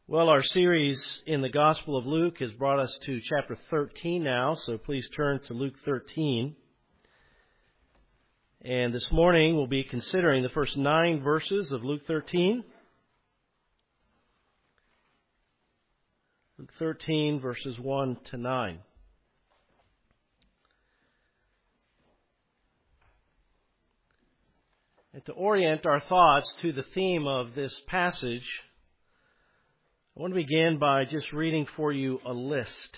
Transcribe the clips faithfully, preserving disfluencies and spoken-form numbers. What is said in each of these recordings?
Well, our series in the Gospel of Luke has brought us to chapter thirteen now, so please turn to Luke thirteen. And this morning we'll be considering the first nine verses of Luke thirteen. Luke thirteen, verses one to nine. And to orient our thoughts to the theme of this passage, I want to begin by just reading for you a list.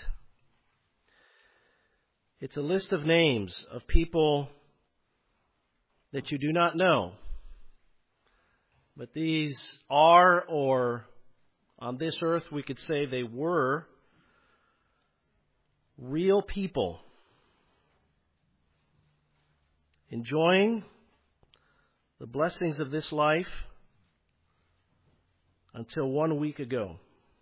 It's a list of names of people that you do not know. But these are, or on this earth we could say they were, real people enjoying the blessings of this life until one week ago.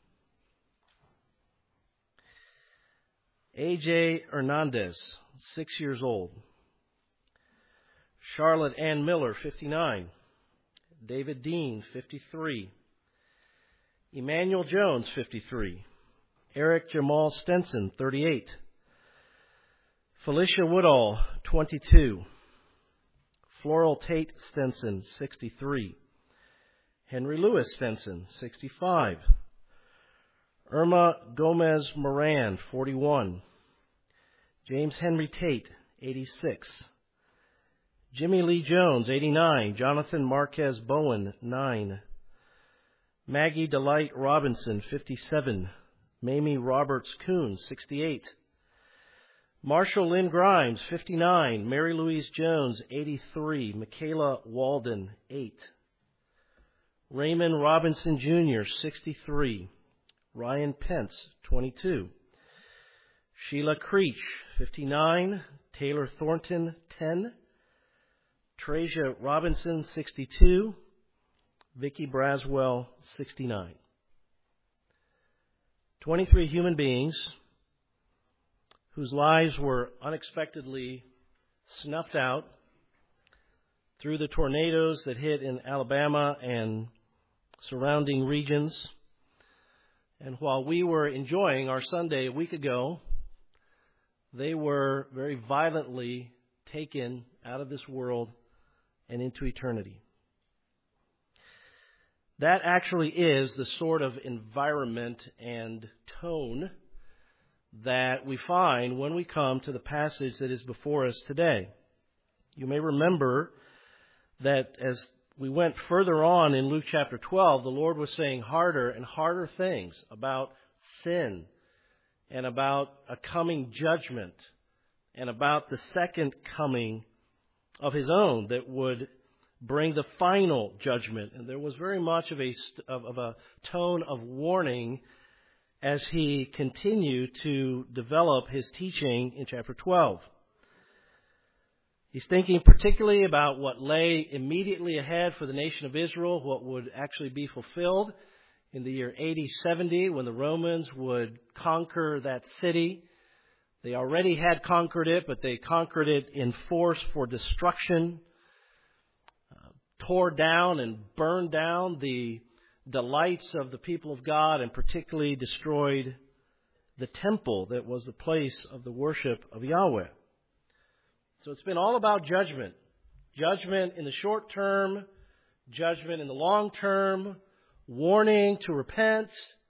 A J Hernandez, six years old. Charlotte Ann Miller, fifty-nine. David Dean, fifty-three. Emmanuel Jones, fifty-three. Eric Jamal Stenson, thirty-eight. Felicia Woodall, twenty-two. Floral Tate Stenson, sixty-three. Henry Lewis Stenson, sixty-five. Irma Gomez Moran, forty-one. James Henry Tate, eighty-six. Jimmy Lee Jones, eighty-nine. Jonathan Marquez Bowen, nine. Maggie Delight Robinson, fifty-seven. Mamie Roberts Coon, sixty-eight. Marshall Lynn Grimes, fifty-nine. Mary Louise Jones, eighty-three. Michaela Walden, eight. Raymond Robinson Junior, sixty-three. Ryan Pence, twenty-two. Sheila Creech, fifty-nine. Taylor Thornton, ten. Trasia Robinson, sixty-two. Vicki Braswell, sixty-nine. twenty-three human beings whose lives were unexpectedly snuffed out through the tornadoes that hit in Alabama and surrounding regions. And while we were enjoying our Sunday a week ago, they were very violently taken out of this world and into eternity. That actually is the sort of environment and tone that we find when we come to the passage that is before us today. You may remember that as we went further on in Luke chapter twelve, the Lord was saying harder and harder things about sin and about a coming judgment and about the second coming of His own that would bring the final judgment. And there was very much of a, of, of a tone of warning as He continued to develop His teaching in chapter twelve. He's thinking particularly about what lay immediately ahead for the nation of Israel, what would actually be fulfilled in the year A D seventy when the Romans would conquer that city. They already had conquered it, but they conquered it in force for destruction, uh, tore down and burned down the delights of the people of God, and particularly destroyed the temple that was the place of the worship of Yahweh. So it's been all about judgment. Judgment in the short term, judgment in the long term, warning to repent.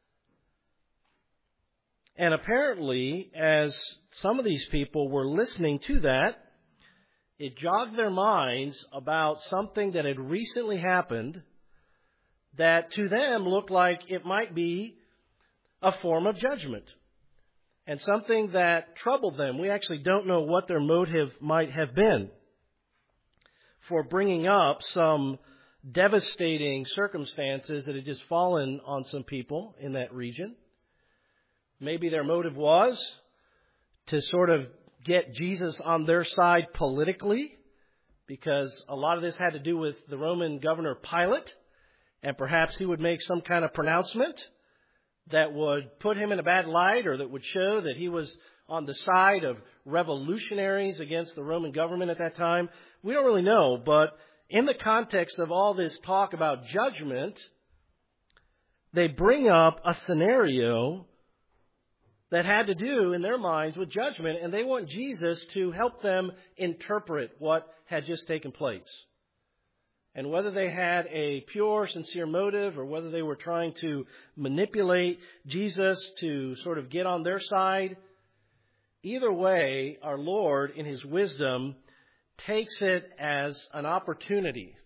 And apparently, as some of these people were listening to that, it jogged their minds about something that had recently happened that to them looked like it might be a form of judgment. And something that troubled them. We actually don't know what their motive might have been for bringing up some devastating circumstances that had just fallen on some people in that region. Maybe their motive was to sort of get Jesus on their side politically, because a lot of this had to do with the Roman governor Pilate, and perhaps he would make some kind of pronouncement that would put him in a bad light, or that would show that he was on the side of revolutionaries against the Roman government at that time. We don't really know, but in the context of all this talk about judgment, they bring up a scenario that had to do, in their minds, with judgment, and they want Jesus to help them interpret what had just taken place. And whether they had a pure, sincere motive, or whether they were trying to manipulate Jesus to sort of get on their side, either way, our Lord, in His wisdom, takes it as an opportunity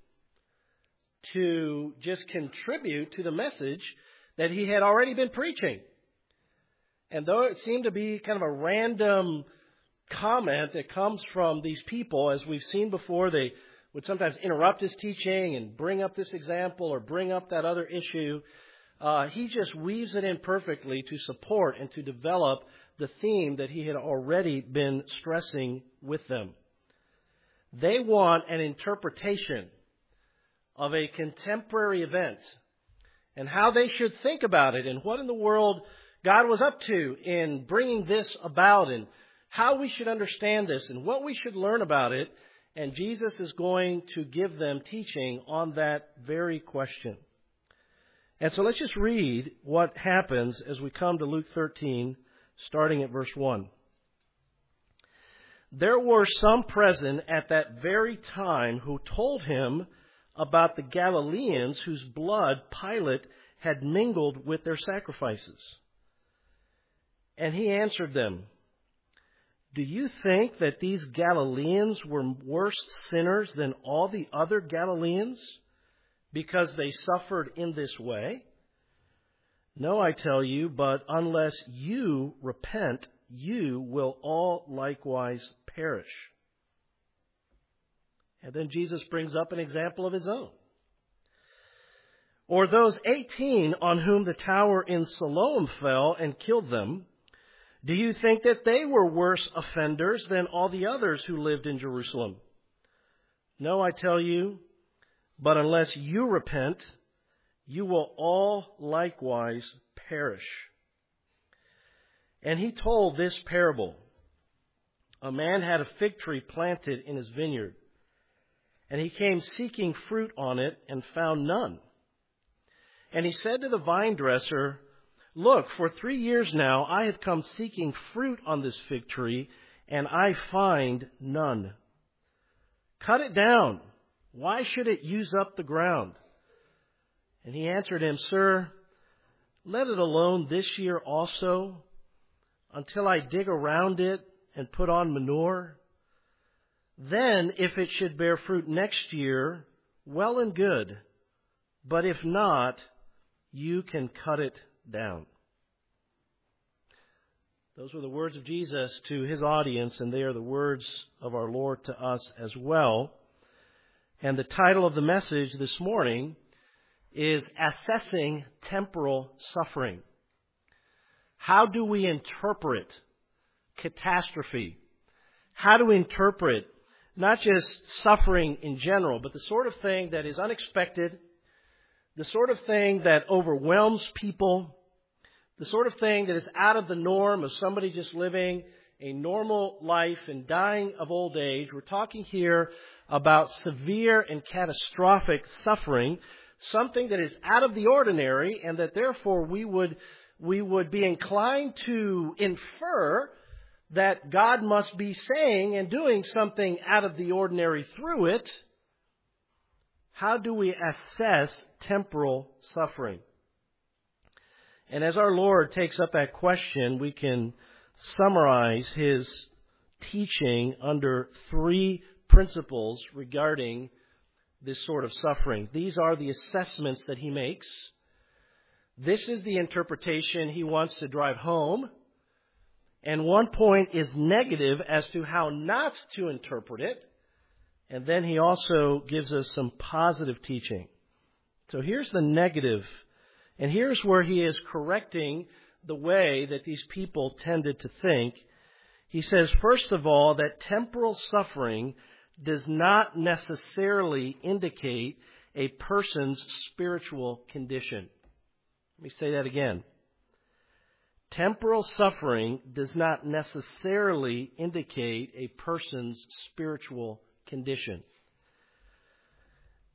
to just contribute to the message that He had already been preaching. And though it seemed to be kind of a random comment that comes from these people, as we've seen before, they would sometimes interrupt His teaching and bring up this example or bring up that other issue. Uh, he just weaves it in perfectly to support and to develop the theme that He had already been stressing with them. They want an interpretation of a contemporary event and how they should think about it and what in the world God was up to in bringing this about and how we should understand this and what we should learn about it. And Jesus is going to give them teaching on that very question. And so let's just read what happens as we come to Luke thirteen, starting at verse one. There were some present at that very time who told Him about the Galileans whose blood Pilate had mingled with their sacrifices. And He answered them, "Do you think that these Galileans were worse sinners than all the other Galileans because they suffered in this way? No, I tell you, but unless you repent, you will all likewise perish." And then Jesus brings up an example of His own. Or those eighteen on whom the tower in Siloam fell and killed them, do you think that they were worse offenders than all the others who lived in Jerusalem? No, I tell you, but unless you repent, you will all likewise perish. And He told this parable. A man had a fig tree planted in his vineyard, and he came seeking fruit on it and found none. And he said to the vine dresser, "Look, for three years now I have come seeking fruit on this fig tree, and I find none. Cut it down. Why should it use up the ground?" And he answered him, "Sir, let it alone this year also, until I dig around it and put on manure. Then, if it should bear fruit next year, well and good. But if not, you can cut it down." Those were the words of Jesus to His audience, and they are the words of our Lord to us as well. And the title of the message this morning is Assessing Temporal Suffering. How do we interpret catastrophe? How do we interpret not just suffering in general, but the sort of thing that is unexpected, the sort of thing that overwhelms people, the sort of thing that is out of the norm of somebody just living a normal life and dying of old age? We're talking here about severe and catastrophic suffering, something that is out of the ordinary, and that therefore we would we would be inclined to infer that God must be saying and doing something out of the ordinary through it. How do we assess temporal suffering? And as our Lord takes up that question, we can summarize His teaching under three principles regarding this sort of suffering. These are the assessments that He makes. This is the interpretation He wants to drive home. And one point is negative as to how not to interpret it. And then He also gives us some positive teaching. So here's the negative. And here's where He is correcting the way that these people tended to think. He says, first of all, that temporal suffering does not necessarily indicate a person's spiritual condition. Let me say that again. Temporal suffering does not necessarily indicate a person's spiritual condition.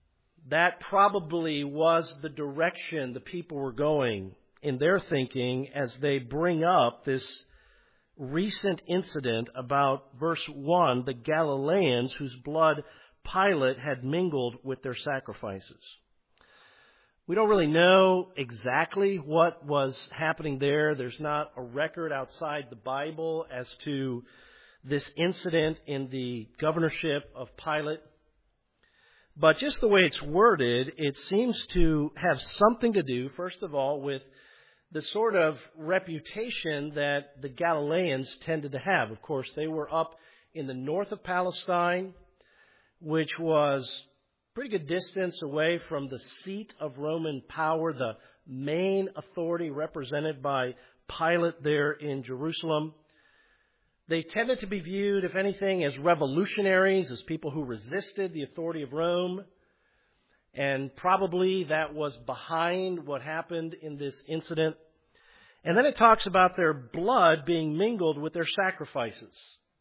that probably was the direction the people were going in their thinking as they bring up this recent incident about verse one, the Galileans whose blood Pilate had mingled with their sacrifices. We don't really know exactly what was happening there. There's not a record outside the Bible as to this incident in the governorship of Pilate. But just the way it's worded, it seems to have something to do, first of all, with the sort of reputation that the Galileans tended to have. Of course, they were up in the north of Palestine, which was pretty good distance away from the seat of Roman power, the main authority represented by Pilate there in Jerusalem. They tended to be viewed, if anything, as revolutionaries, as people who resisted the authority of Rome. And probably that was behind what happened in this incident. And then it talks about their blood being mingled with their sacrifices,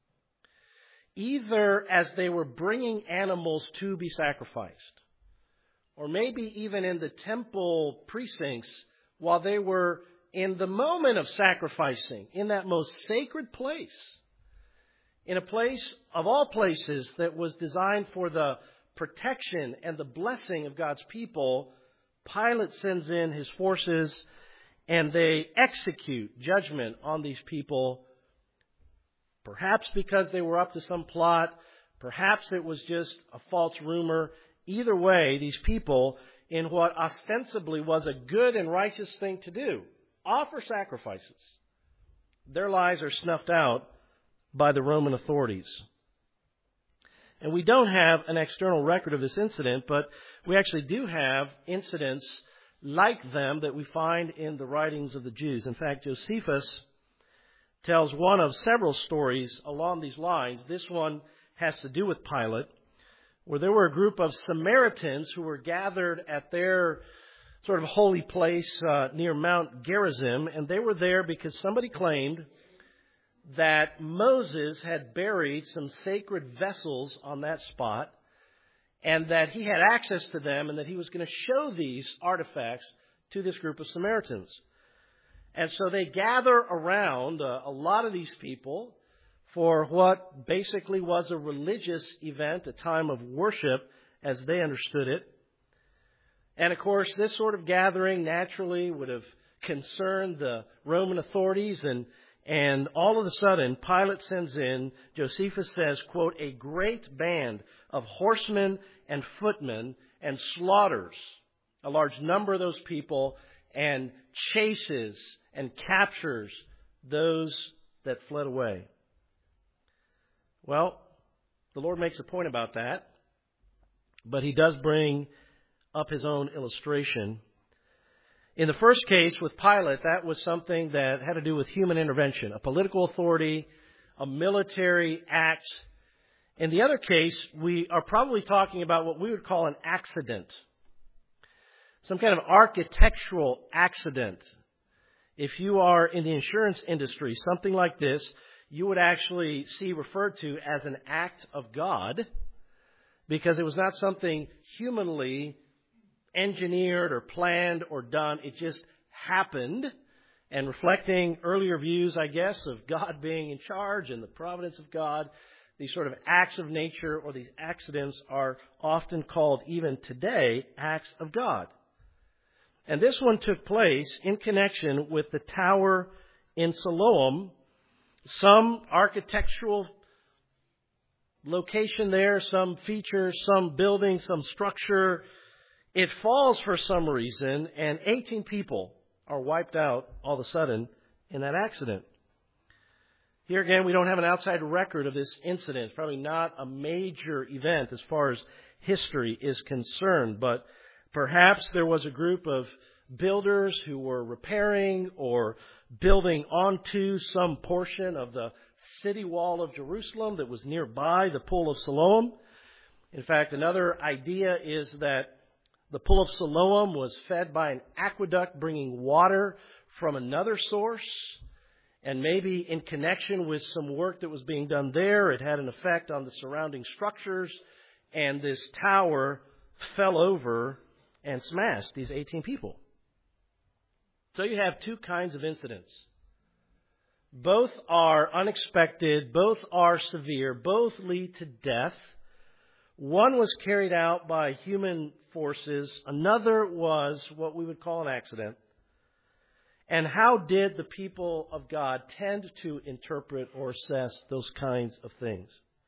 either as they were bringing animals to be sacrificed, or maybe even in the temple precincts while they were in the moment of sacrificing, in that most sacred place, in a place of all places that was designed for the protection and the blessing of God's people. Pilate sends in his forces and they execute judgment on these people, perhaps because they were up to some plot, perhaps it was just a false rumor. Either way, these people, in what ostensibly was a good and righteous thing to do, offer sacrifices, their lives are snuffed out by the Roman authorities. And we don't have an external record of this incident, but we actually do have incidents like them that we find in the writings of the Jews. In fact, Josephus tells one of several stories along these lines. This one has to do with Pilate, where there were a group of Samaritans who were gathered at their sort of holy place uh, near Mount Gerizim, and they were there because somebody claimed that Moses had buried some sacred vessels on that spot, and that he had access to them, and that he was going to show these artifacts to this group of Samaritans. And so they gather around uh, a lot of these people for what basically was a religious event, a time of worship as they understood it. And of course, this sort of gathering naturally would have concerned the Roman authorities, and and all of a sudden, Pilate sends in, Josephus says, quote, a great band of horsemen and footmen, and slaughters a large number of those people, and chases and captures those that fled away. Well, the Lord makes a point about that, but he does bring up his own illustration. In the first case with Pilate, that was something that had to do with human intervention, a political authority, a military act. In the other case, we are probably talking about what we would call an accident, some kind of architectural accident. If you are in the insurance industry, something like this, you would actually see referred to as an act of God, because it was not something humanly engineered or planned or done. It just happened. And reflecting earlier views, I guess, of God being in charge and the providence of God, these sort of acts of nature or these accidents are often called, even today, acts of God. And this one took place in connection with the tower in Siloam. Some architectural location there, some feature, some building, some structure. It falls for some reason, and eighteen people are wiped out all of a sudden in that accident. Here again, we don't have an outside record of this incident. It's probably not a major event as far as history is concerned, but perhaps there was a group of builders who were repairing or building onto some portion of the city wall of Jerusalem that was nearby the Pool of Siloam. In fact, another idea is that the Pool of Siloam was fed by an aqueduct bringing water from another source, and maybe in connection with some work that was being done there, it had an effect on the surrounding structures, and this tower fell over and smashed these eighteen people. So you have two kinds of incidents. Both are unexpected, both are severe, both lead to death. One was carried out by human forces, another was what we would call an accident. And how did the people of God tend to interpret or assess those kinds of things?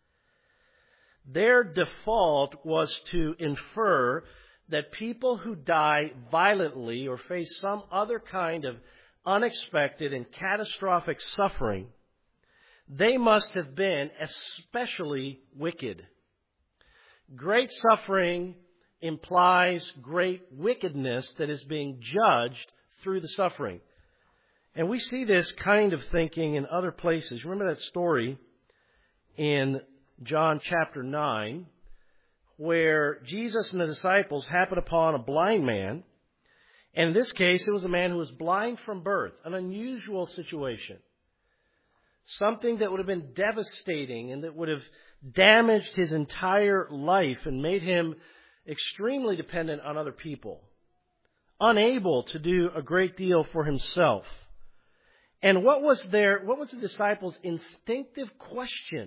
Their default was to infer that people who die violently or face some other kind of unexpected and catastrophic suffering, they must have been especially wicked. Great suffering implies great wickedness that is being judged through the suffering. And we see this kind of thinking in other places. Remember that story in John chapter nine, where Jesus and the disciples happen upon a blind man. And in this case, it was a man who was blind from birth, an unusual situation. Something that would have been devastating and that would have damaged his entire life and made him extremely dependent on other people, unable to do a great deal for himself. And what was their, what was the disciples' instinctive question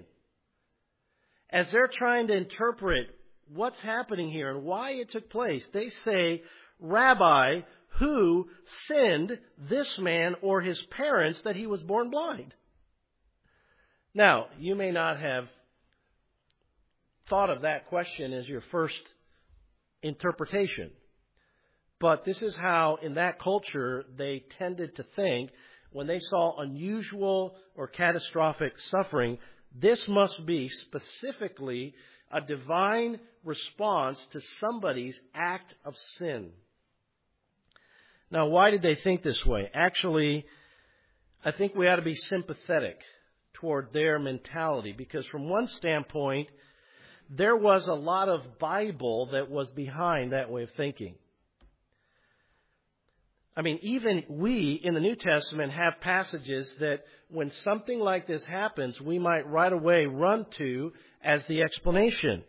as they're trying to interpret what's happening here and why it took place? They say, "Rabbi, who sinned, this man or his parents, that he was born blind?" Now, you may not have thought of that question as your first interpretation, but this is how, in that culture, they tended to think when they saw unusual or catastrophic suffering. This must be specifically a divine response to somebody's act of sin. Now, why did they think this way? Actually, I think we ought to be sympathetic toward their mentality, because from one standpoint, there was a lot of Bible that was behind that way of thinking. I mean, even we in the New Testament have passages that when something like this happens, we might right away run to as the explanation.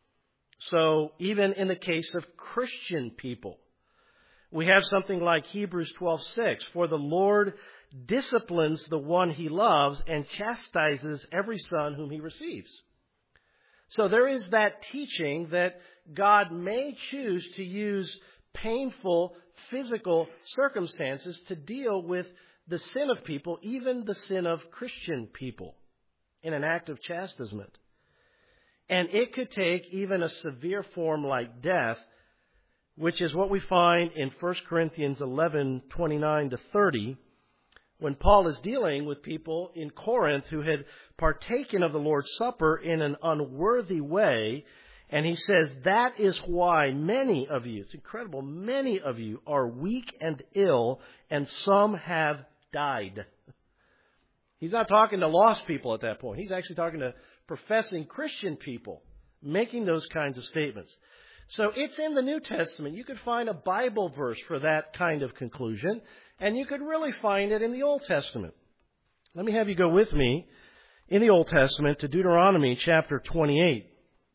So even in the case of Christian people, we have something like Hebrews twelve six, "For the Lord disciplines the one he loves and chastises every son whom he receives." So there is that teaching that God may choose to use painful physical circumstances to deal with the sin of people, even the sin of Christian people, in an act of chastisement. And it could take even a severe form like death, which is what we find in First Corinthians eleven twenty-nine to thirty, when Paul is dealing with people in Corinth who had partaken of the Lord's Supper in an unworthy way. And he says, "That is why many of you," it's incredible, "many of you are weak and ill, and some have died." He's not talking to lost people at that point. He's actually talking to professing Christian people, making those kinds of statements. So it's in the New Testament. You could find a Bible verse for that kind of conclusion, and you could really find it in the Old Testament. Let me have you go with me in the Old Testament to Deuteronomy chapter twenty-eight.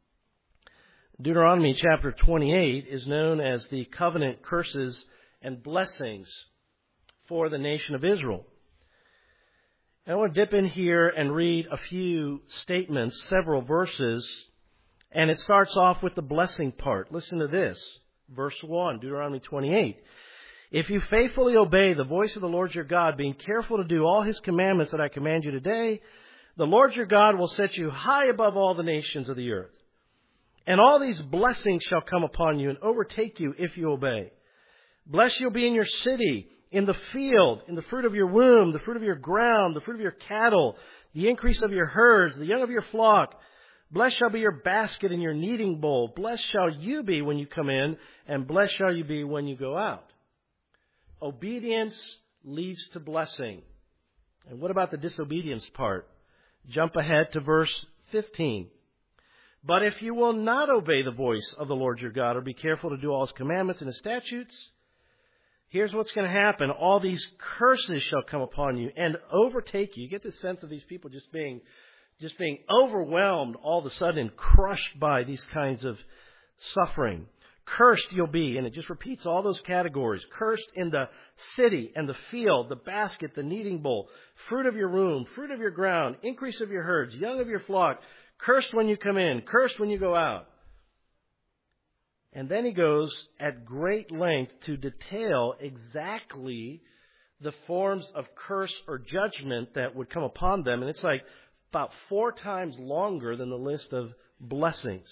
Deuteronomy chapter twenty-eight is known as the covenant curses and blessings for the nation of Israel. And I want to dip in here and read a few statements, several verses, and it starts off with the blessing part. Listen to this. Verse one, Deuteronomy twenty-eight. "If you faithfully obey the voice of the Lord your God, being careful to do all his commandments that I command you today, the Lord your God will set you high above all the nations of the earth. And all these blessings shall come upon you and overtake you if you obey. Blessed you'll be in your city, in the field, in the fruit of your womb, the fruit of your ground, the fruit of your cattle, the increase of your herds, the young of your flock. Blessed shall be your basket and your kneading bowl. Blessed shall you be when you come in, and blessed shall you be when you go out." Obedience leads to blessing. And what about the disobedience part? Jump ahead to verse fifteen. "But if you will not obey the voice of the Lord your God, or be careful to do all his commandments and his statutes, here's what's going to happen. All these curses shall come upon you and overtake you." You get the sense of these people just being, just being overwhelmed all of a sudden and crushed by these kinds of suffering. Cursed you'll be, and it just repeats all those categories. Cursed in the city and the field, the basket, the kneading bowl, fruit of your womb, fruit of your ground, increase of your herds, young of your flock. Cursed when you come in, cursed when you go out. And then he goes at great length to detail exactly the forms of curse or judgment that would come upon them. And it's like about four times longer than the list of blessings.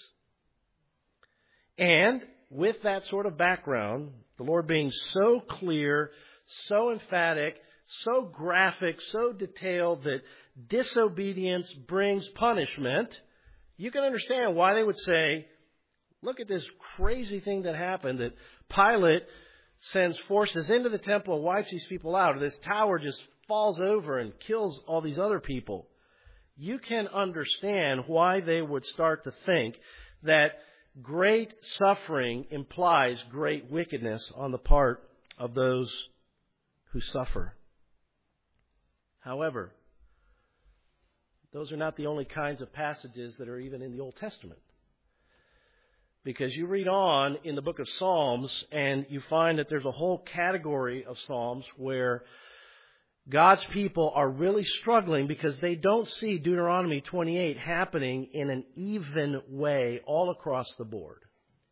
And with that sort of background, the Lord being so clear, so emphatic, so graphic, so detailed that disobedience brings punishment, you can understand why they would say, look at this crazy thing that happened, that Pilate sends forces into the temple and wipes these people out, or this tower just falls over and kills all these other people. You can understand why they would start to think that great suffering implies great wickedness on the part of those who suffer. However, those are not the only kinds of passages that are even in the Old Testament. Because you read on in the book of Psalms and you find that there's a whole category of Psalms where God's people are really struggling because they don't see Deuteronomy twenty-eight happening in an even way all across the board.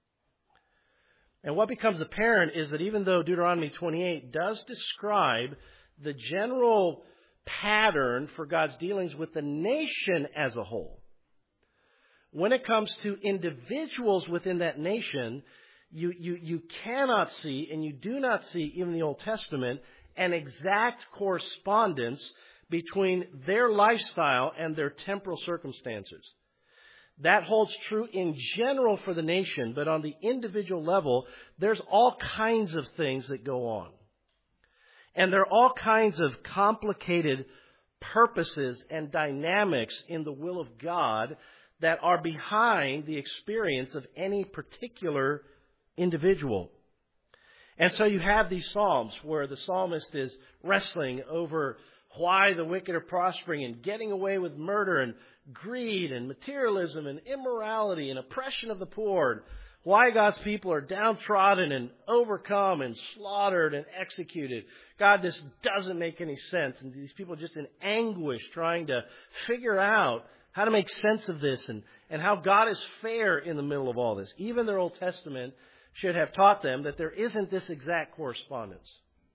And what becomes apparent is that even though Deuteronomy twenty-eight does describe the general pattern for God's dealings with the nation as a whole, when it comes to individuals within that nation, you, you, you cannot see, and you do not see even in the Old Testament, an exact correspondence between their lifestyle and their temporal circumstances. That holds true in general for the nation, but on the individual level, there's all kinds of things that go on. And there are all kinds of complicated purposes and dynamics in the will of God that are behind the experience of any particular individual. And so you have these Psalms where the psalmist is wrestling over why the wicked are prospering and getting away with murder and greed and materialism and immorality and oppression of the poor, and why God's people are downtrodden and overcome and slaughtered and executed. God, this doesn't make any sense. And these people are just in anguish trying to figure out how to make sense of this and, and how God is fair in the middle of all this. Even their Old Testament should have taught them that there isn't this exact correspondence.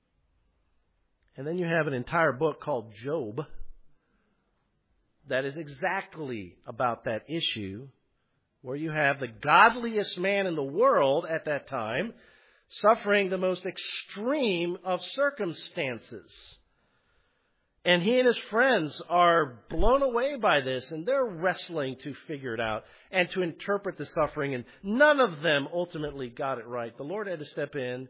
And then you have an entire book called Job that is exactly about that issue, where you have the godliest man in the world at that time suffering the most extreme of circumstances. And he and his friends are blown away by this, and they're wrestling to figure it out and to interpret the suffering, and none of them ultimately got it right. The Lord had to step in,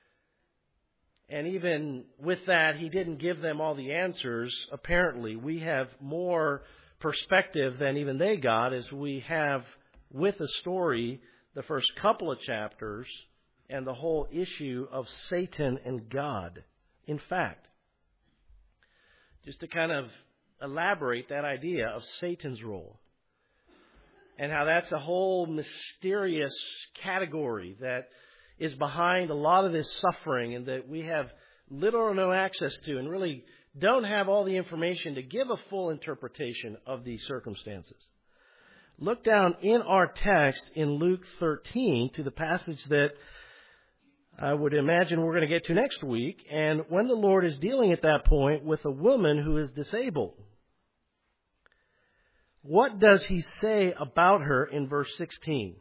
and even with that, he didn't give them all the answers. Apparently, we have more perspective than even they got, as we have with the story the first couple of chapters and the whole issue of Satan and God. In fact, just to kind of elaborate that idea of Satan's role and how that's a whole mysterious category that is behind a lot of this suffering and that we have little or no access to and really don't have all the information to give a full interpretation of these circumstances. Look down in our text in Luke thirteen to the passage that I would imagine we're going to get to next week, and when the Lord is dealing at that point with a woman who is disabled. What does he say about her in verse sixteen?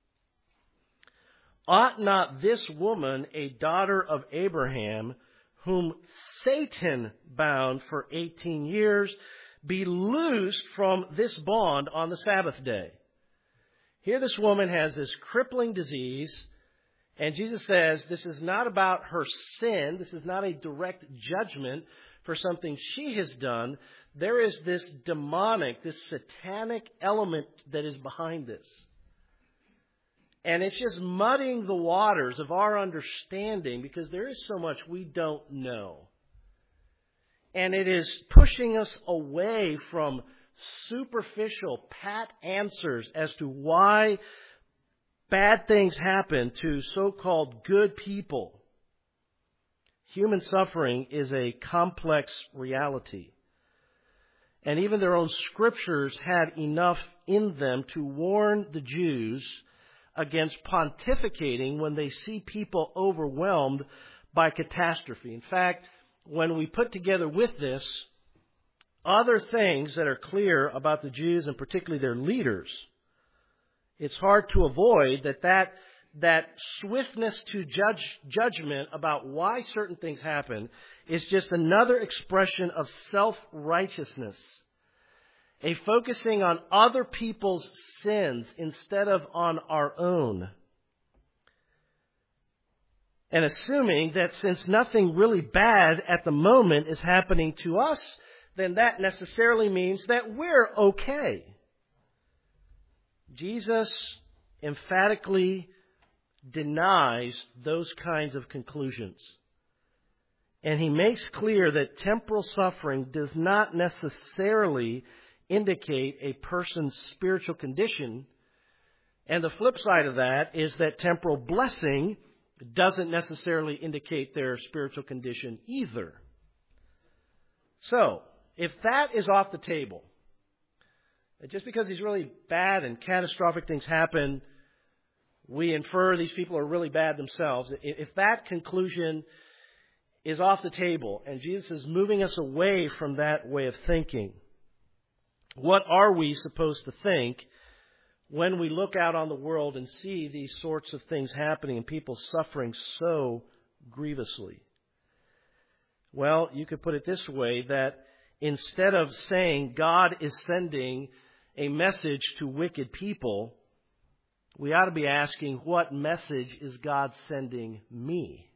Ought not this woman, a daughter of Abraham, whom Satan bound for eighteen years, be loosed from this bond on the Sabbath day? Here this woman has this crippling disease, and Jesus says this is not about her sin. This is not a direct judgment for something she has done. There is this demonic, this satanic element that is behind this. And it's just muddying the waters of our understanding because there is so much we don't know. And it is pushing us away from superficial, pat answers as to why bad things happen to so-called good people, human suffering is a complex reality. And even their own scriptures had enough in them to warn the Jews against pontificating when they see people overwhelmed by catastrophe. In fact, when we put together with this other things that are clear about the Jews and particularly their leaders, it's hard to avoid that that, that swiftness to judge judgment about why certain things happen is just another expression of self-righteousness, a focusing on other people's sins instead of on our own. And assuming that since nothing really bad at the moment is happening to us, then that necessarily means that we're okay. Jesus emphatically denies those kinds of conclusions. And he makes clear that temporal suffering does not necessarily indicate a person's spiritual condition. And the flip side of that is that temporal blessing doesn't necessarily indicate their spiritual condition either. So, if that is off the table, just because these really bad and catastrophic things happen, we infer these people are really bad themselves. If that conclusion is off the table and Jesus is moving us away from that way of thinking, what are we supposed to think when we look out on the world and see these sorts of things happening and people suffering so grievously? Well, you could put it this way, that instead of saying God is sending a message to wicked people, we ought to be asking, what message is God sending me?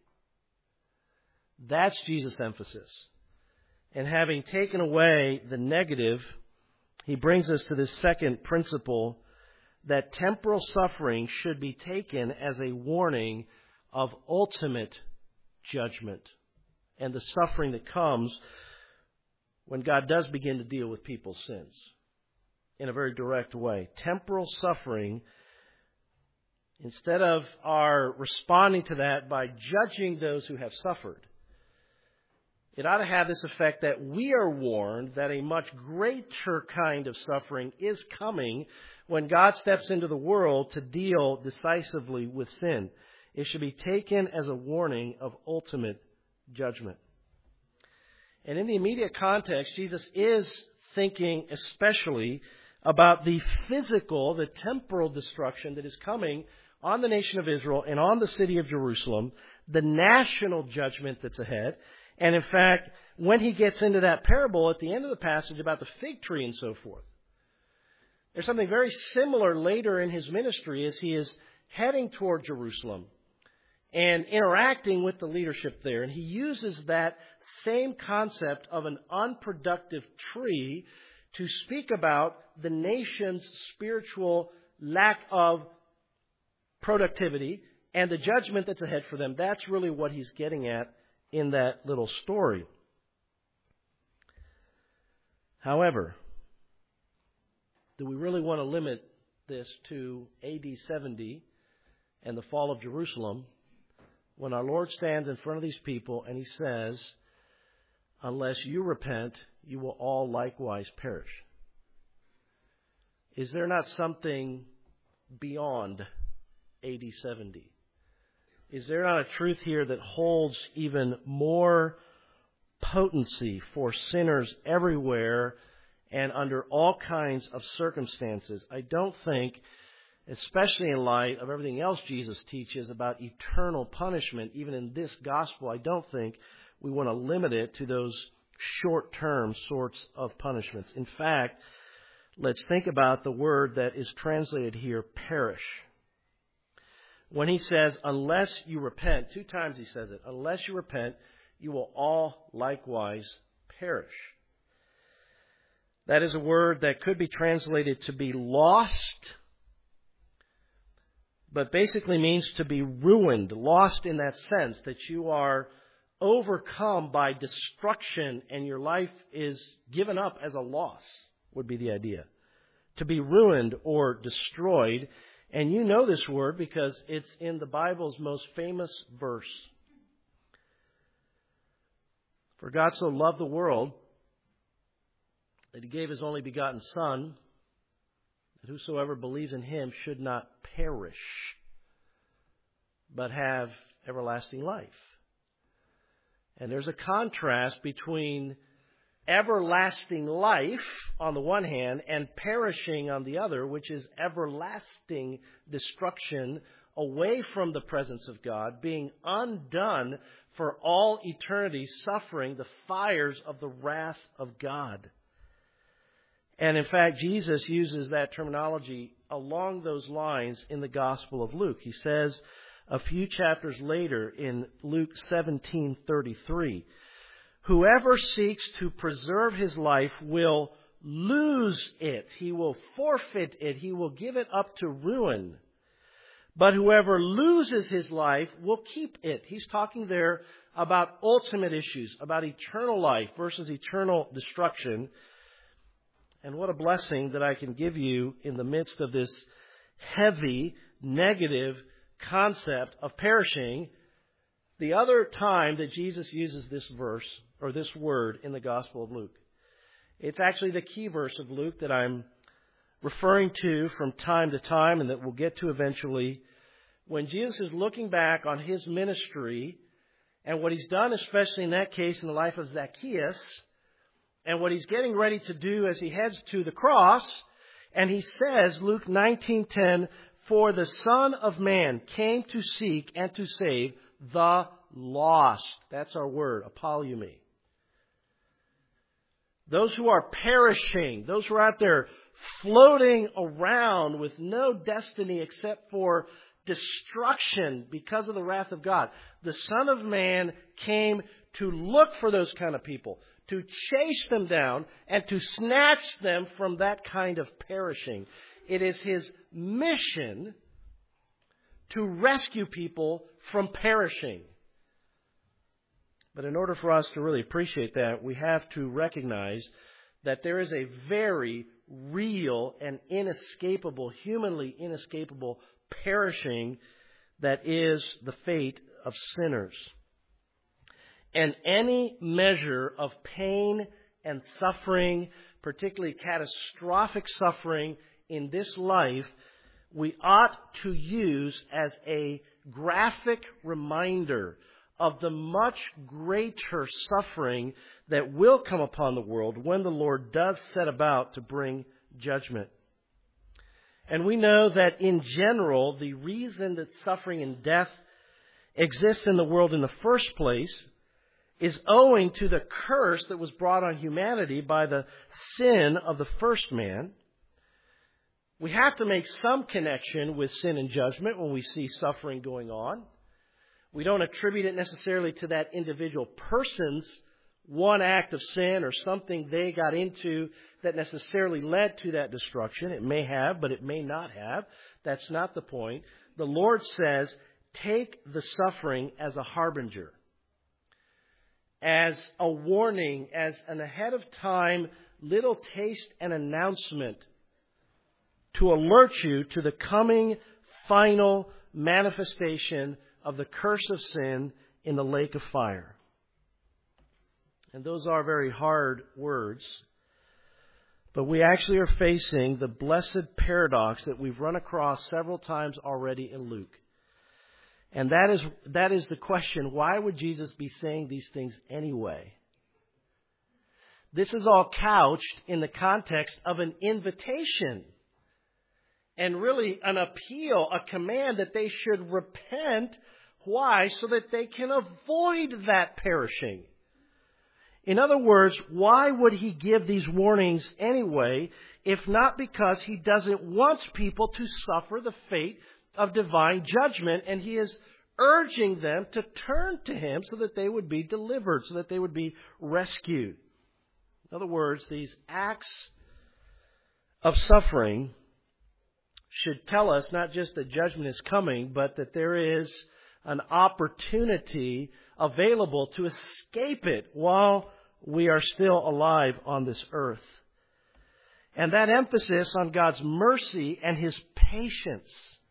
That's Jesus' emphasis. And having taken away the negative, he brings us to this second principle, that temporal suffering should be taken as a warning of ultimate judgment and the suffering that comes when God does begin to deal with people's sins in a very direct way. Temporal suffering, instead of our responding to that by judging those who have suffered, it ought to have this effect that we are warned that a much greater kind of suffering is coming when God steps into the world to deal decisively with sin. It should be taken as a warning of ultimate judgment. And in the immediate context, Jesus is thinking especially about the physical, the temporal destruction that is coming on the nation of Israel and on the city of Jerusalem, the national judgment that's ahead. And in fact, when he gets into that parable at the end of the passage about the fig tree and so forth, there's something very similar later in his ministry as he is heading toward Jerusalem and interacting with the leadership there. And he uses that same concept of an unproductive tree to speak about the nation's spiritual lack of productivity and the judgment that's ahead for them. That's really what he's getting at in that little story. However, do we really want to limit this to A D seventy and the fall of Jerusalem when our Lord stands in front of these people and he says, unless you repent, you will all likewise perish? Is there not something beyond A D seventy? Is there not a truth here that holds even more potency for sinners everywhere and under all kinds of circumstances? I don't think, especially in light of everything else Jesus teaches about eternal punishment, even in this gospel, I don't think we want to limit it to those short-term sorts of punishments. In fact, let's think about the word that is translated here, perish. When he says, unless you repent, two times he says it, unless you repent, you will all likewise perish. That is a word that could be translated to be lost, but basically means to be ruined, lost in that sense, that you are overcome by destruction and your life is given up as a loss, would be the idea. To be ruined or destroyed. And you know this word because it's in the Bible's most famous verse. For God so loved the world that He gave His only begotten Son, that whosoever believes in Him should not perish, but have everlasting life. And there's a contrast between everlasting life on the one hand and perishing on the other, which is everlasting destruction away from the presence of God, being undone for all eternity, suffering the fires of the wrath of God. And in fact, Jesus uses that terminology along those lines in the Gospel of Luke. He says a few chapters later in Luke seventeen thirty-three, whoever seeks to preserve his life will lose it. He will forfeit it. He will give it up to ruin. But whoever loses his life will keep it. He's talking there about ultimate issues, about eternal life versus eternal destruction. And what a blessing that I can give you in the midst of this heavy, negative concept of perishing. The other time that Jesus uses this verse, or this word in the Gospel of Luke, it's actually the key verse of Luke that I'm referring to from time to time and that we'll get to eventually. When Jesus is looking back on His ministry and what He's done, especially in that case in the life of Zacchaeus, and what He's getting ready to do as He heads to the cross, and He says, Luke nineteen ten, for the Son of Man came to seek and to save the lost. That's our word, apolume. Those who are perishing, those who are out there floating around with no destiny except for destruction because of the wrath of God. The Son of Man came to look for those kind of people, to chase them down and to snatch them from that kind of perishing. It is His mission to rescue people from perishing. But in order for us to really appreciate that, we have to recognize that there is a very real and inescapable, humanly inescapable perishing that is the fate of sinners. And any measure of pain and suffering, particularly catastrophic suffering in this life, we ought to use as a graphic reminder of the much greater suffering that will come upon the world when the Lord does set about to bring judgment. And we know that in general, the reason that suffering and death exists in the world in the first place is owing to the curse that was brought on humanity by the sin of the first man. We have to make some connection with sin and judgment when we see suffering going on. We don't attribute it necessarily to that individual person's one act of sin or something they got into that necessarily led to that destruction. It may have, but it may not have. That's not the point. The Lord says, take the suffering as a harbinger, as a warning, as an ahead of time little taste and announcement to alert you to the coming final manifestation of the curse of sin in the lake of fire. And those are very hard words. But we actually are facing the blessed paradox that we've run across several times already in Luke. And that is that is the question, why would Jesus be saying these things anyway? This is all couched in the context of an invitation and really an appeal, a command that they should repent. Why? So that they can avoid that perishing. In other words, why would He give these warnings anyway, if not because He doesn't want people to suffer the fate of divine judgment, and He is urging them to turn to Him so that they would be delivered, so that they would be rescued. In other words, these acts of suffering should tell us not just that judgment is coming, but that there is an opportunity available to escape it while we are still alive on this earth. And that emphasis on God's mercy and His patience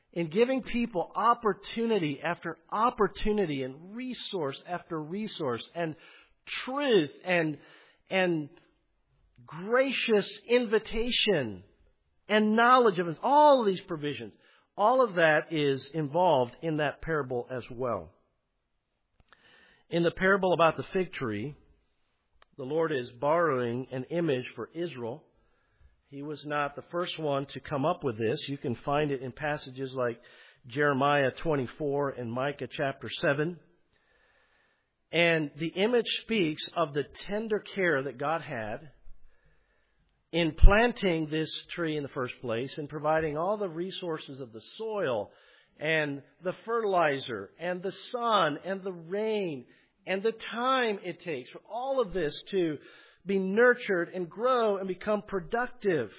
in giving people opportunity after opportunity and resource after resource and truth and, and gracious invitation and knowledge of all of these provisions. All of that is involved in that parable as well. In the parable about the fig tree, the Lord is borrowing an image for Israel. He was not the first one to come up with this. You can find it in passages like Jeremiah twenty-four and Micah chapter seven. And the image speaks of the tender care that God had in planting this tree in the first place and providing all the resources of the soil and the fertilizer and the sun and the rain and the time it takes for all of this to be nurtured and grow and become productive.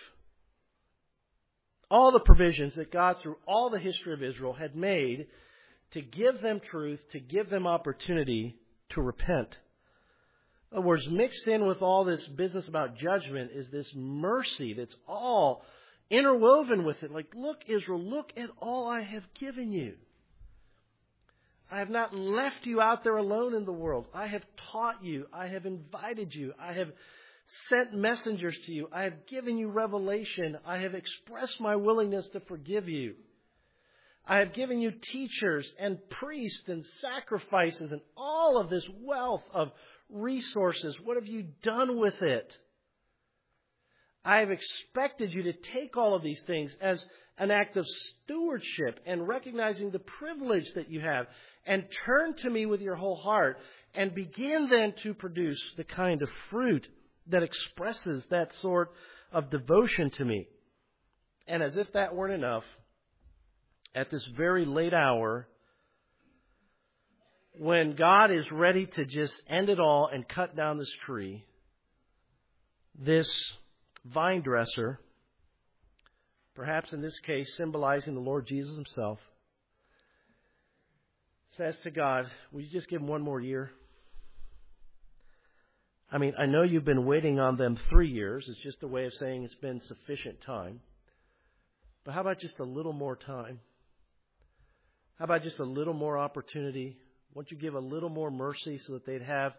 All the provisions that God, through all the history of Israel, had made to give them truth, to give them opportunity to repent. In other words, mixed in with all this business about judgment is this mercy that's all interwoven with it. Like, look, Israel, look at all I have given you. I have not left you out there alone in the world. I have taught you. I have invited you. I have sent messengers to you. I have given you revelation. I have expressed my willingness to forgive you. I have given you teachers and priests and sacrifices and all of this wealth of resources. What have you done with it? I have expected you to take all of these things as an act of stewardship and recognizing the privilege that you have, and turn to me with your whole heart and begin then to produce the kind of fruit that expresses that sort of devotion to me. And as if that weren't enough, at this very late hour, when God is ready to just end it all and cut down this tree, this vine dresser, perhaps in this case symbolizing the Lord Jesus himself, says to God, will you just give them one more year? I mean, I know you've been waiting on them three years. It's just a way of saying it's been sufficient time. But how about just a little more time? How about just a little more opportunity? Won't you give a little more mercy so that they'd have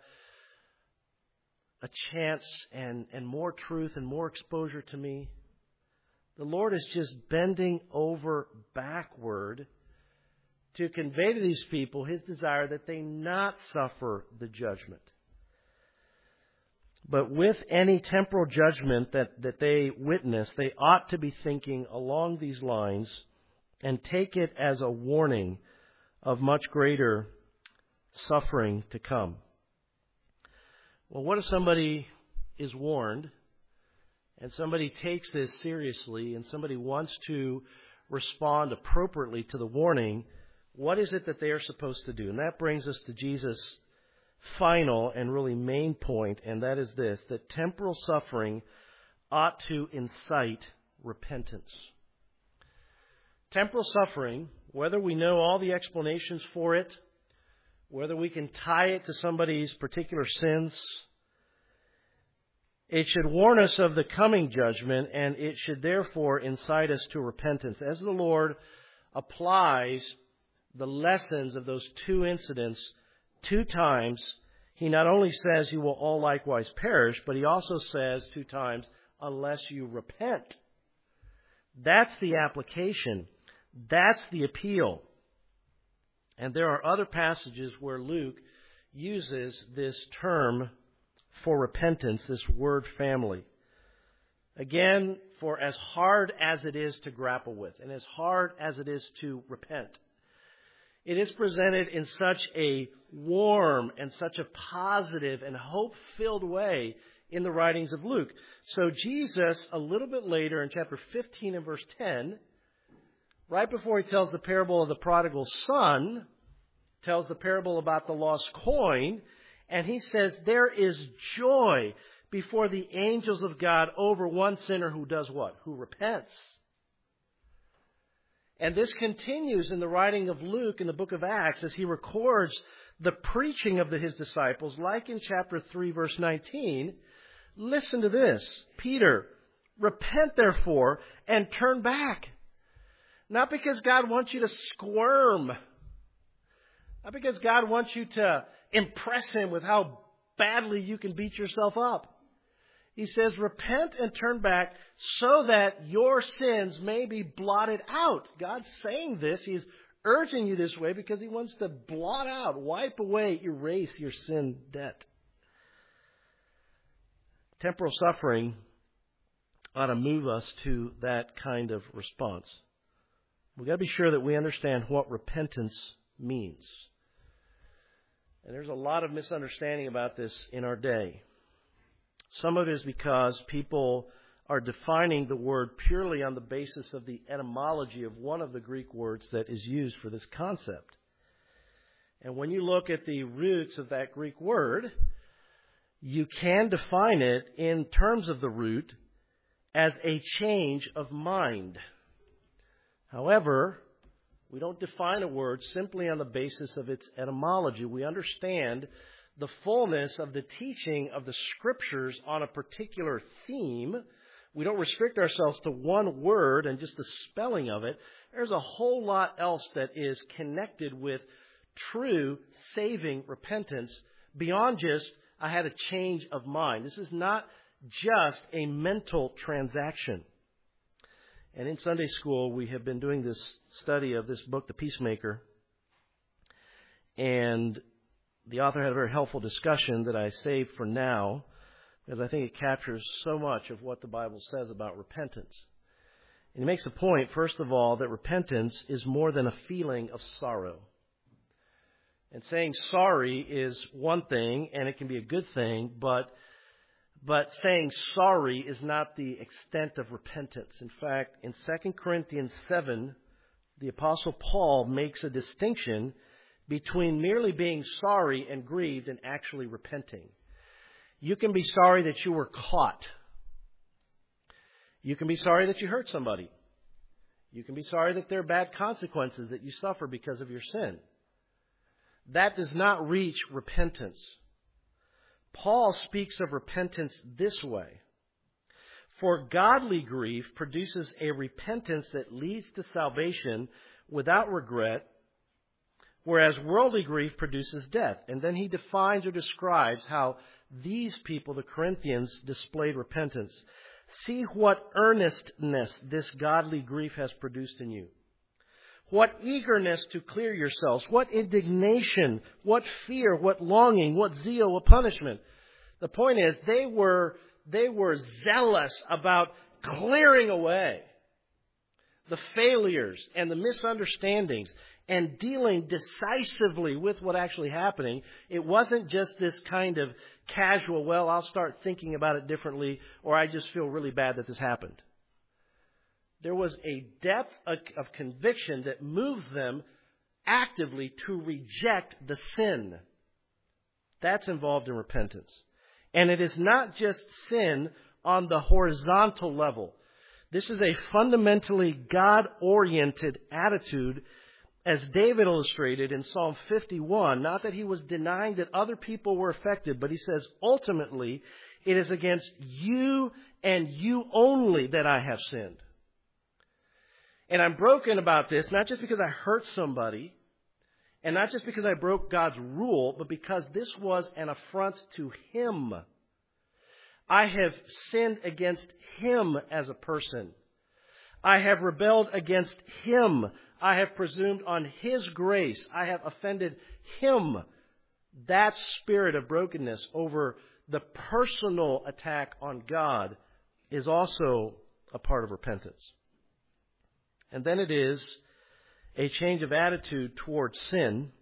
a chance and, and more truth and more exposure to me? The Lord is just bending over backward to convey to these people his desire that they not suffer the judgment. But with any temporal judgment that, that they witness, they ought to be thinking along these lines and take it as a warning of much greater suffering to come. Well, what if somebody is warned and somebody takes this seriously and somebody wants to respond appropriately to the warning? What is it that they are supposed to do? And that brings us to Jesus' final and really main point, and that is this, that temporal suffering ought to incite repentance. Temporal suffering, whether we know all the explanations for it, whether we can tie it to somebody's particular sins, it should warn us of the coming judgment, and it should therefore incite us to repentance. As the Lord applies the lessons of those two incidents two times, he not only says you will all likewise perish, but he also says two times, unless you repent. That's the application. That's the appeal. And there are other passages where Luke uses this term for repentance, this word family. Again, for as hard as it is to grapple with, and as hard as it is to repent, it is presented in such a warm and such a positive and hope-filled way in the writings of Luke. So Jesus, a little bit later in chapter fifteen and verse ten, right before he tells the parable of the prodigal son, tells the parable about the lost coin, and he says there is joy before the angels of God over one sinner who does what? Who repents. And this continues in the writing of Luke in the book of Acts as he records the preaching of the, his disciples, like in chapter three, verse nineteen. Listen to this. Peter, repent therefore and turn back. Not because God wants you to squirm. Not because God wants you to impress Him with how badly you can beat yourself up. He says, repent and turn back so that your sins may be blotted out. God's saying this. He's urging you this way because He wants to blot out, wipe away, erase your sin debt. Temporal suffering ought to move us to that kind of response. We've got to be sure that we understand what repentance means. And there's a lot of misunderstanding about this in our day. Some of it is because people are defining the word purely on the basis of the etymology of one of the Greek words that is used for this concept. And when you look at the roots of that Greek word, you can define it in terms of the root as a change of mind. However, we don't define a word simply on the basis of its etymology. We understand the fullness of the teaching of the Scriptures on a particular theme. We don't restrict ourselves to one word and just the spelling of it. There's a whole lot else that is connected with true saving repentance beyond just, I had a change of mind. This is not just a mental transaction. And in Sunday school, we have been doing this study of this book, The Peacemaker. And the author had a very helpful discussion that I saved for now, because I think it captures so much of what the Bible says about repentance. And he makes the point, first of all, that repentance is more than a feeling of sorrow. And saying sorry is one thing, and it can be a good thing, but But saying sorry is not the extent of repentance. In fact, in Second Corinthians seven, the Apostle Paul makes a distinction between merely being sorry and grieved and actually repenting. You can be sorry that you were caught. You can be sorry that you hurt somebody. You can be sorry that there are bad consequences that you suffer because of your sin. That does not reach repentance. Paul speaks of repentance this way. For godly grief produces a repentance that leads to salvation without regret, whereas worldly grief produces death. And then he defines or describes how these people, the Corinthians, displayed repentance. See what earnestness this godly grief has produced in you. What eagerness to clear yourselves. What indignation. What fear. What longing. What zeal. What punishment. The point is, they were, they were zealous about clearing away the failures and the misunderstandings and dealing decisively with what actually happening. It wasn't just this kind of casual, well, I'll start thinking about it differently, or I just feel really bad that this happened. There was a depth of conviction that moved them actively to reject the sin. That's involved in repentance. And it is not just sin on the horizontal level. This is a fundamentally God-oriented attitude, as David illustrated in Psalm fifty-one. Not that he was denying that other people were affected, but he says, ultimately, it is against you and you only that I have sinned. And I'm broken about this, not just because I hurt somebody, and not just because I broke God's rule, but because this was an affront to Him. I have sinned against Him as a person. I have rebelled against Him. I have presumed on His grace. I have offended Him. That spirit of brokenness over the personal attack on God is also a part of repentance. And then it is a change of attitude towards sin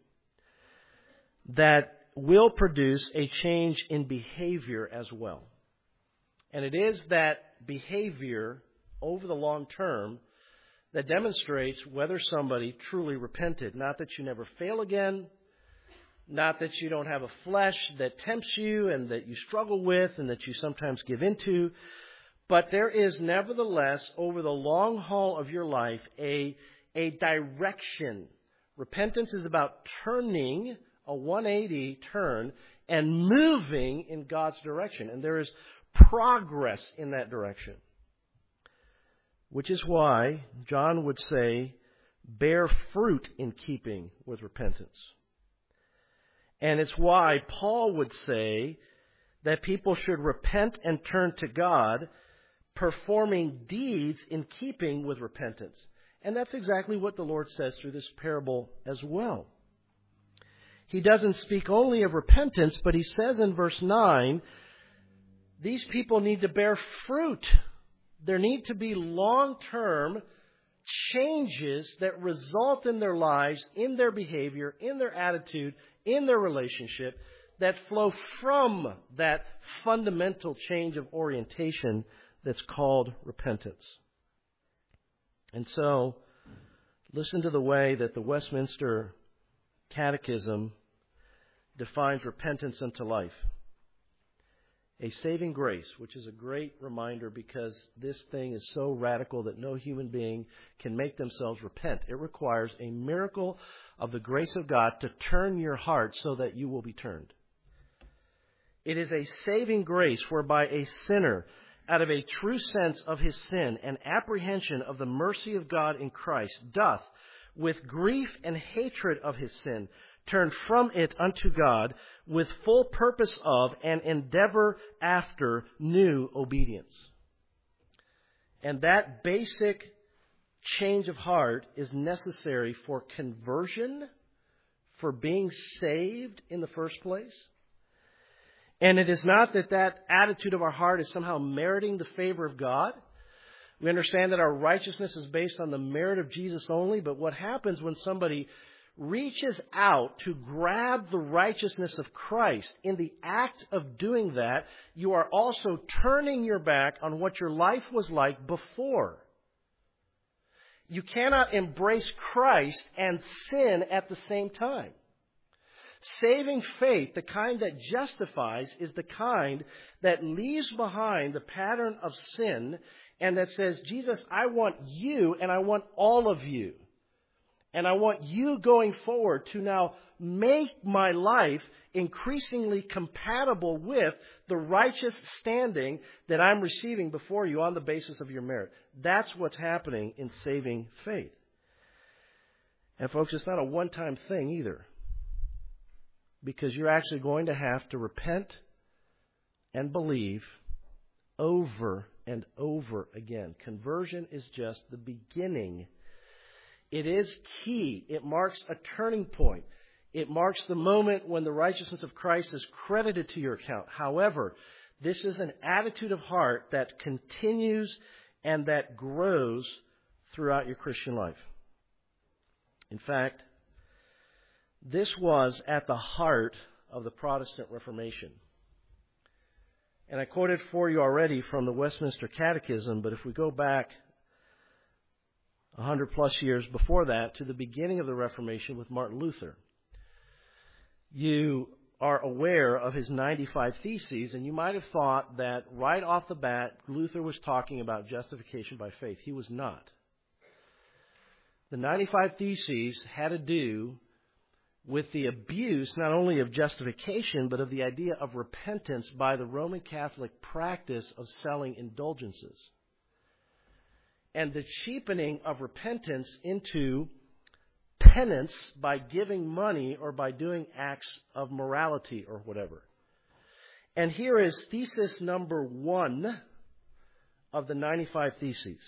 that will produce a change in behavior as well. And it is that behavior over the long term that demonstrates whether somebody truly repented. Not that you never fail again, not that you don't have a flesh that tempts you and that you struggle with and that you sometimes give into, but there is nevertheless, over the long haul of your life, a, a direction. Repentance is about turning, a one eighty turn, and moving in God's direction. And there is progress in that direction. Which is why John would say, bear fruit in keeping with repentance. And it's why Paul would say that people should repent and turn to God, performing deeds in keeping with repentance. And that's exactly what the Lord says through this parable as well. He doesn't speak only of repentance, but he says in verse nine, these people need to bear fruit. There need to be long-term changes that result in their lives, in their behavior, in their attitude, in their relationship, that flow from that fundamental change of orientation that's called repentance. And so, listen to the way that the Westminster Catechism defines repentance unto life. A saving grace, which is a great reminder because this thing is so radical that no human being can make themselves repent. It requires a miracle of the grace of God to turn your heart so that you will be turned. It is a saving grace whereby a sinner, out of a true sense of his sin and apprehension of the mercy of God in Christ, doth, with grief and hatred of his sin, turn from it unto God with full purpose of and endeavor after new obedience. And that basic change of heart is necessary for conversion, for being saved in the first place. And it is not that that attitude of our heart is somehow meriting the favor of God. We understand that our righteousness is based on the merit of Jesus only, but what happens when somebody reaches out to grab the righteousness of Christ, in the act of doing that, you are also turning your back on what your life was like before. You cannot embrace Christ and sin at the same time. Saving faith, the kind that justifies, is the kind that leaves behind the pattern of sin and that says, Jesus, I want you and I want all of you. And I want you going forward to now make my life increasingly compatible with the righteous standing that I'm receiving before you on the basis of your merit. That's what's happening in saving faith. And folks, it's not a one-time thing either. Because you're actually going to have to repent and believe over and over again. Conversion is just the beginning. It is key. It marks a turning point. It marks the moment when the righteousness of Christ is credited to your account. However, this is an attitude of heart that continues and that grows throughout your Christian life. In fact, this was at the heart of the Protestant Reformation. And I quoted for you already from the Westminster Catechism, but if we go back a hundred plus years before that to the beginning of the Reformation with Martin Luther, you are aware of his ninety-five Theses, and you might have thought that right off the bat Luther was talking about justification by faith. He was not. The ninety-five Theses had to do with the abuse not only of justification, but of the idea of repentance by the Roman Catholic practice of selling indulgences. And the cheapening of repentance into penance by giving money or by doing acts of morality or whatever. And here is thesis number one of the ninety-five Theses.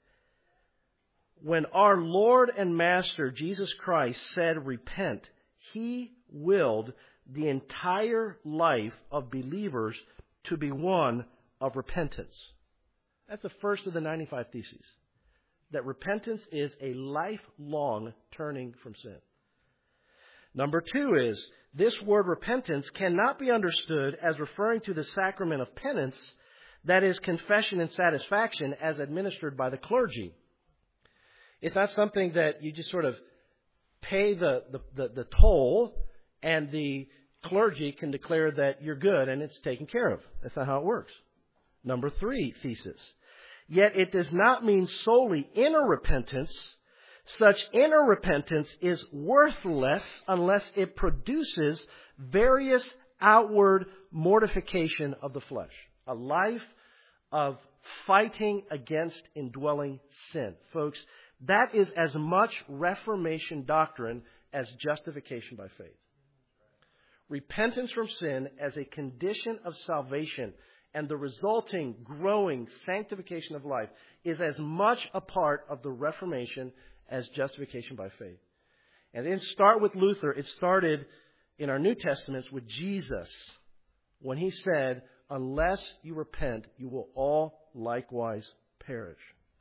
When our Lord and Master Jesus Christ said, repent, He willed the entire life of believers to be one of repentance. That's the first of the ninety-five Theses. That repentance is a lifelong turning from sin. Number two is, this word repentance cannot be understood as referring to the sacrament of penance, that is, confession and satisfaction as administered by the clergy. It's not something that you just sort of pay the, the, the, the toll and the clergy can declare that you're good and it's taken care of. That's not how it works. Number three thesis. Yet it does not mean solely inner repentance. Such inner repentance is worthless unless it produces various outward mortification of the flesh. A life of fighting against indwelling sin. Folks, that is as much Reformation doctrine as justification by faith. Repentance from sin as a condition of salvation and the resulting growing sanctification of life is as much a part of the Reformation as justification by faith. And it didn't start with Luther. It started in our New Testaments with Jesus when he said, unless you repent, you will all likewise perish.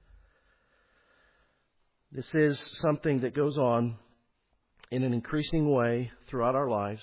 This is something that goes on in an increasing way throughout our lives.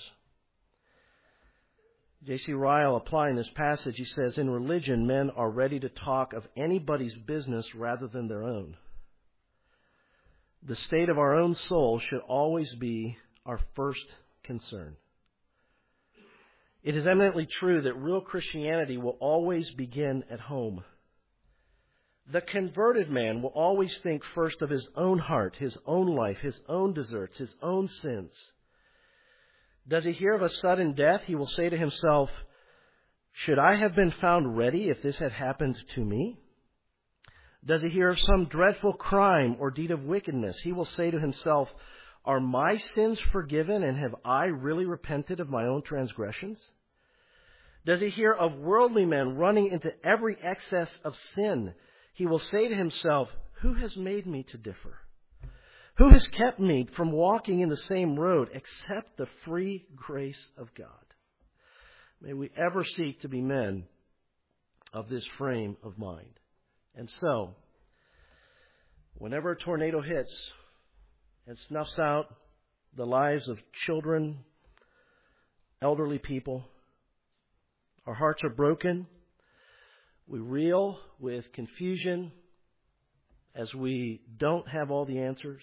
J C Ryle, applying this passage, he says, in religion, men are ready to talk of anybody's business rather than their own. The state of our own soul should always be our first concern. It is eminently true that real Christianity will always begin at home. The converted man will always think first of his own heart, his own life, his own deserts, his own sins. Does he hear of a sudden death, he will say to himself, should I have been found ready if this had happened to me? Does he hear of some dreadful crime or deed of wickedness, he will say to himself, are my sins forgiven, and have I really repented of my own transgressions? Does he hear of worldly men running into every excess of sin, he will say to himself, who has made me to differ? Who has kept me from walking in the same road except the free grace of God? May we ever seek to be men of this frame of mind. And so, whenever a tornado hits and snuffs out the lives of children, elderly people, our hearts are broken. We reel with confusion as we don't have all the answers.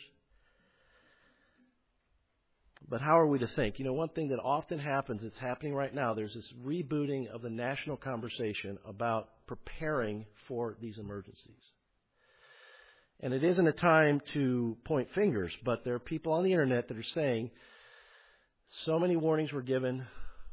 But how are we to think? You know, one thing that often happens, it's happening right now, there's this rebooting of the national conversation about preparing for these emergencies. And it isn't a time to point fingers, but there are people on the internet that are saying, so many warnings were given,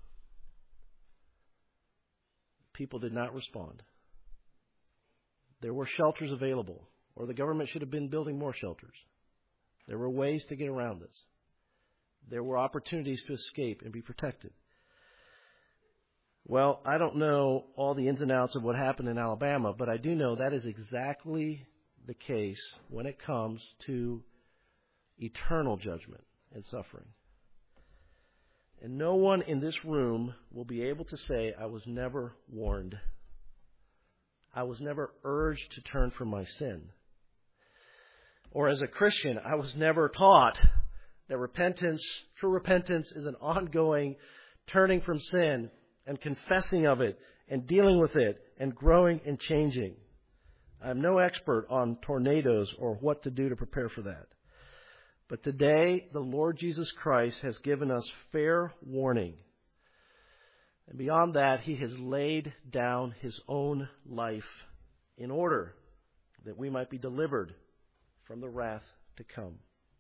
people did not respond. There were shelters available, or the government should have been building more shelters. There were ways to get around this. There were opportunities to escape and be protected. Well, I don't know all the ins and outs of what happened in Alabama, but I do know that is exactly the case when it comes to eternal judgment and suffering. And no one in this room will be able to say, I was never warned. I was never urged to turn from my sin. Or as a Christian, I was never taught that repentance, true repentance, is an ongoing turning from sin and confessing of it and dealing with it and growing and changing. I'm no expert on tornadoes or what to do to prepare for that. But today, the Lord Jesus Christ has given us fair warning. And beyond that, He has laid down His own life in order that we might be delivered from the wrath to come.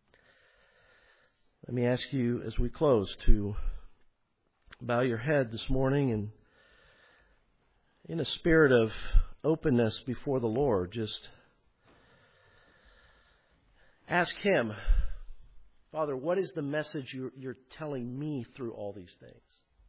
Let me ask you as we close to bow your head this morning and in a spirit of openness before the Lord, just ask Him, Father, what is the message you're, you're telling me through all these things?